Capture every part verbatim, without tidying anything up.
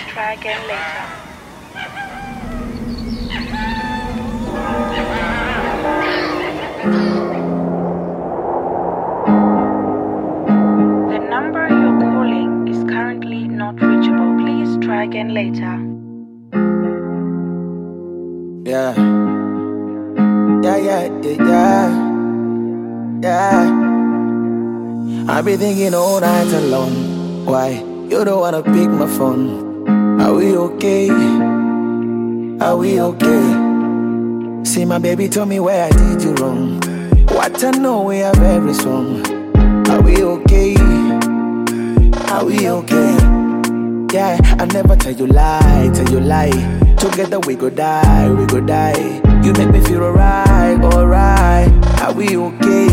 try again later. The number you're calling is currently not reachable. Please try again later. Yeah. Yeah, yeah, yeah, yeah. Yeah. I've been thinking all night alone. Why you don't wanna pick my phone? Are we okay? Are we okay? See, my baby told me where I did you wrong. What I know we are very strong. Are we okay? Are we okay? Yeah, I never tell you lie, tell you lie. Together we go die, we go die. You make me feel alright, alright. Are we okay?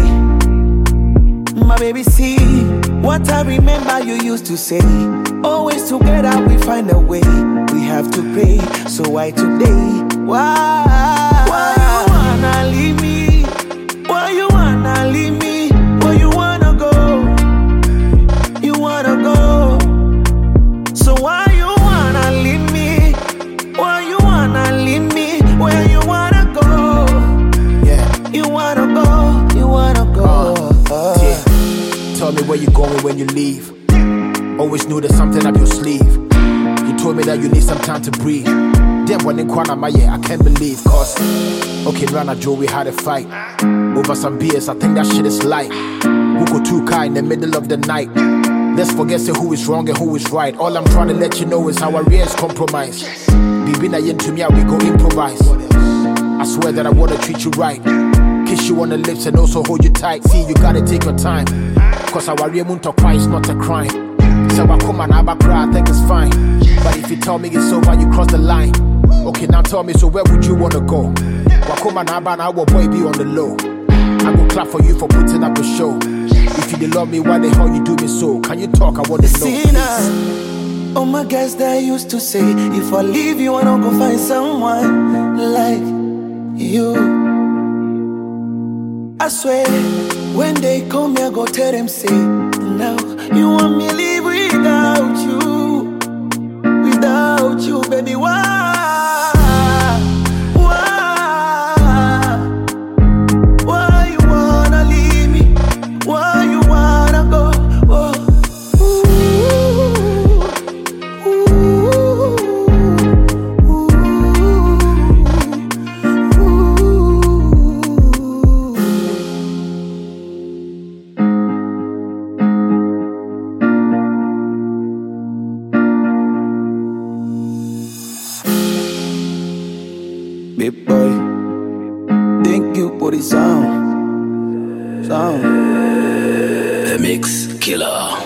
My baby, see what I remember you used to say. Always together we find a way. We have to pray, so why today? Why? Why you wanna leave me? Why you wanna leave me? Where you wanna go? You wanna go. So why you wanna leave me? Why you wanna leave me? Where you wanna go? Yeah, you wanna go, you wanna go. Uh, yeah. Tell me where you going when you leave. Always knew there's something up your sleeve. You told me that you need some time to breathe. Then when in Kwana Maye, I can't believe. Cause, okay, Rana Joe, we had a fight over some beers, I think that shit is light. Wuko Tuka in the middle of the night. Let's forget say who is wrong and who is right. All I'm trying to let you know is how our rears compromise. Bibi na yen to me, we go improvise. I swear that I wanna treat you right. Kiss you on the lips and also hold you tight. See, you gotta take your time. Cause our rear moon to cry is not a crime. So I come and I cry, I think it's fine. But if you tell me it's over, you cross the line. Okay, now tell me, so where would you wanna go? Wakoma na aba na our boy be on the low. I go clap for you for putting up a show. If you didn't love me, why the hell you do me so? Can you talk? I want to know. See now, all my guys that used to say, if I leave you, I don't go find someone like you. I swear, when they come here, go tell them, say, now you want me to live without you, without you, baby. Why? Why? Why you wanna leave me? Why you wanna go? Oh. Ooh, ooh, ooh, Big boy, thank you for the sound. Sound. The Mix Killer.